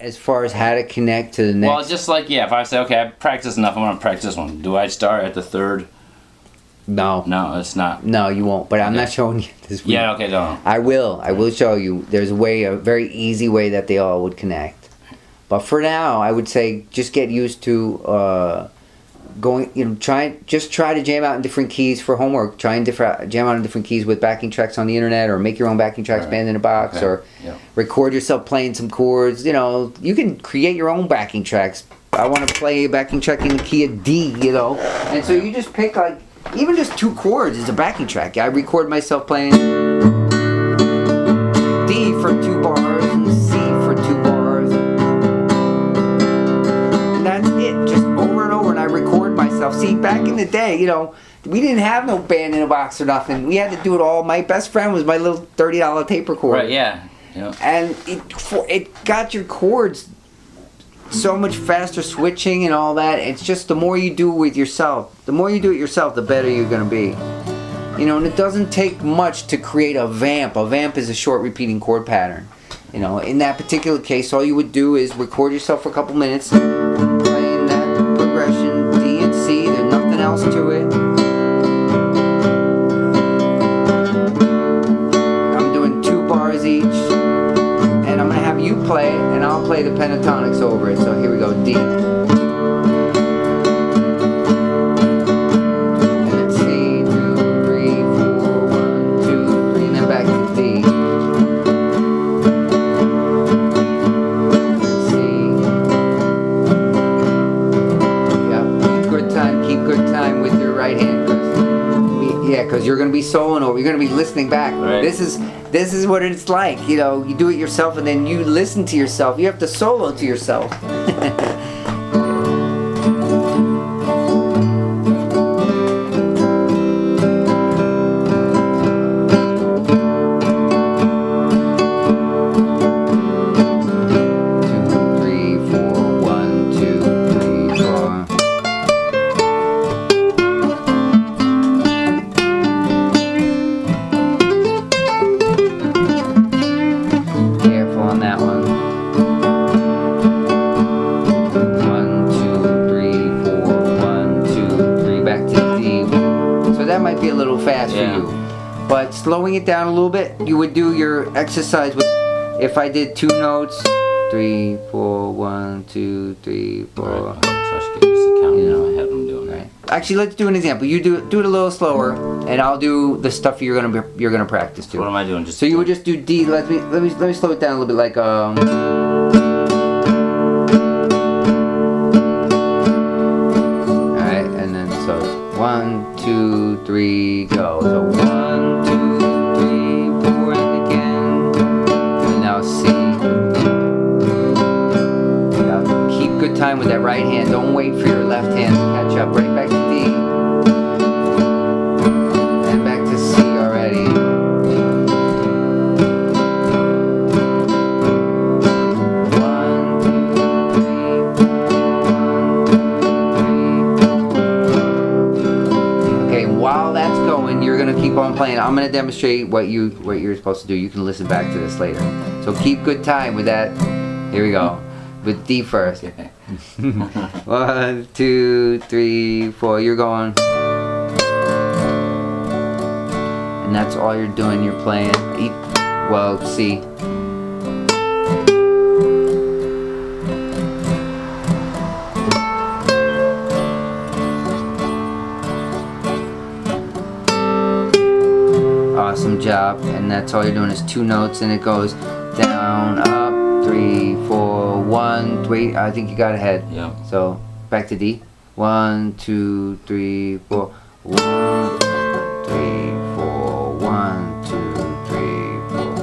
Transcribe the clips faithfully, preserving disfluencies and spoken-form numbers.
As far as how to connect to the next. Well, just like yeah, if I say okay, I've practiced enough, I want to practice this one. Do I start at the third? No. No, it's not. No, you won't. But I'm Okay. not showing you this week. Yeah, okay, no. I will. I will show you. There's a way, a very easy way that they all would connect. But for now, I would say just get used to uh, going. You know, try just try to jam out in different keys for homework. Try and different jam out in different keys with backing tracks on the internet, or make your own backing tracks, Right. band in a box, Okay. or Yeah. record yourself playing some chords. You know, you can create your own backing tracks. I want to play a backing track in the key of D. You know, and so you just pick like. Even just two chords is a backing track. I record myself playing D for two bars and C for two bars. And that's it, just over and over. And I record myself. See, back in the day, you know, we didn't have no band in a box or nothing. We had to do it all. My best friend was my little thirty dollar tape recorder. Right, yeah. yeah. And it for, it got your chords so much faster switching and all that. It's just the more you do it with yourself, the more you do it yourself, the better you're going to be. You know, and it doesn't take much to create a vamp. A vamp is a short repeating chord pattern. You know, in that particular case, all you would do is record yourself for a couple minutes playing that progression D and C. There's nothing else to it. I'm doing two bars each. And I'm going to have you play it, and I'll play the pentatonics over it. So here we go, D. And then C, two, three, four, one, two, three, and then back to D. C. Yeah, keep good time, keep good time with your right hand. Cause we, yeah, because you're going to be soloing over, you're going to be listening back. Right. This is... This is what it's like, you know, you do it yourself and then you listen to yourself. You have to solo to yourself. But slowing it down a little bit, you would do your exercise with, if I did two notes, three, four, one, two, three, four. Right. So I should get used to counting, you know, I have them doing right. Actually, let's do an example. You do do it a little slower, and I'll do the stuff you're gonna be, you're gonna practice to. What am I doing? Just so you would just do D. Let me let me let me slow it down a little bit, like um. All right, and then so one, two, three, go. So one, two, three, four, and again, and now C. Now keep good time with that right hand. Don't wait for your left hand to catch up. Right back to D. And back to C already. One, two, three, one, two, three. Okay, while that's going, you're gonna keep on playing. I'm gonna demonstrate what you what you're supposed to do. You can listen back to this later. So keep good time with that. Here we go. With D first. One, two, three, four. You're going. And that's all you're doing. You're playing. E well, C. Awesome job. And that's all you're doing is two notes, and it goes down, up, three, four, one, three. I think you got ahead. Yeah. So back to D. One, two, three, four. One, three, four. One, two, three, four.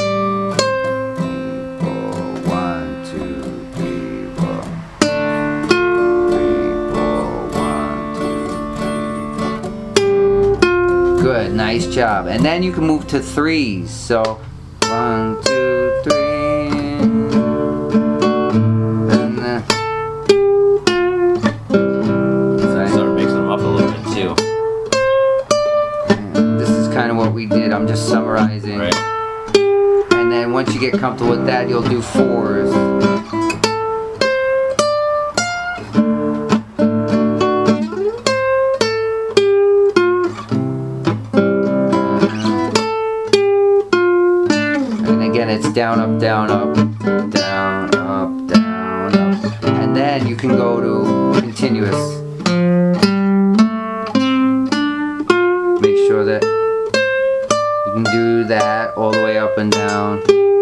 Three, four. One, two, three, four. Three, four. One, two, three, four. Good, nice job. And then you can move to threes. So one, two, three. And then Start mixing them up a little bit too. this is kind of what we did. I'm just summarizing. Right. And then once you get comfortable with that, you'll do fours. down, up, down, up, down, up. And then you can go to continuous. Make sure that you can do that all the way up and down.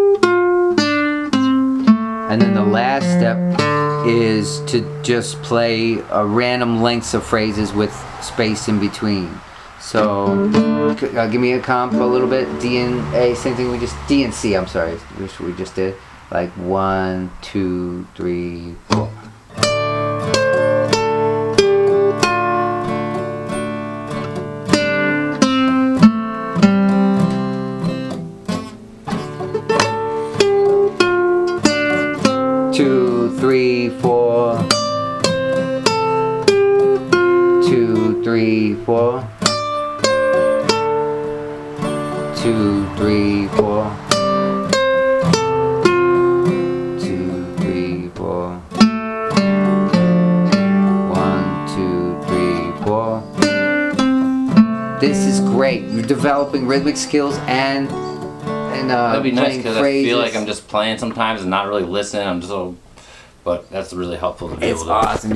And then the last step is to just play a random lengths of phrases with space in between. So, uh, give me a comp a little bit. D and A, same thing we just, D and C, I'm sorry, which we just did. Like one, two, three, four. Two, three, four. Two, three, four. Two, three, four. Two, three, four. One, two, three, four. This is great. You're developing rhythmic skills and and uh, That'd be nice playing because I phrases. feel like I'm just playing sometimes and not really listening. I'm just so, but that's really helpful to be It's able to. awesome.